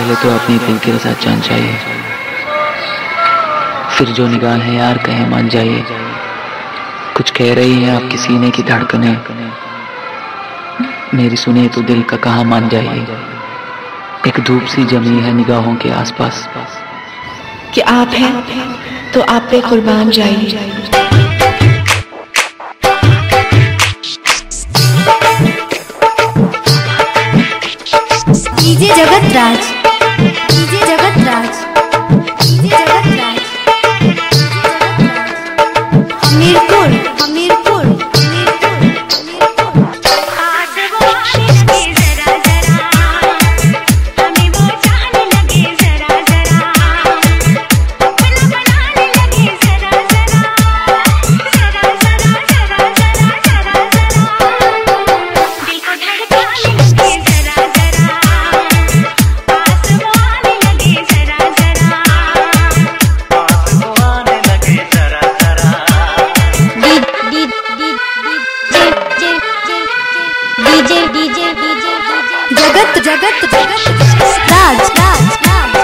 पहले तो अपनी दिल के साथ जान चाहिए, फिर जो निगाह है यार कहे मान जाइए। कुछ कह रही है आपके सीने की धड़कने, मेरी सुने तो दिल का कहाँ मान जाइए। एक धूप सी जमी है निगाहों के आसपास, कि आप हैं तो आप पे कुर्बान जाइए। डीजे जगत राज, डीजे जगत राज, डीजे जगत राज, हमीरपुर, हमीरपुर, जगत जगत जगत राज राज राज।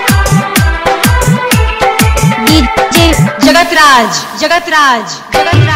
जगत राज, जगत राज, जगत राज।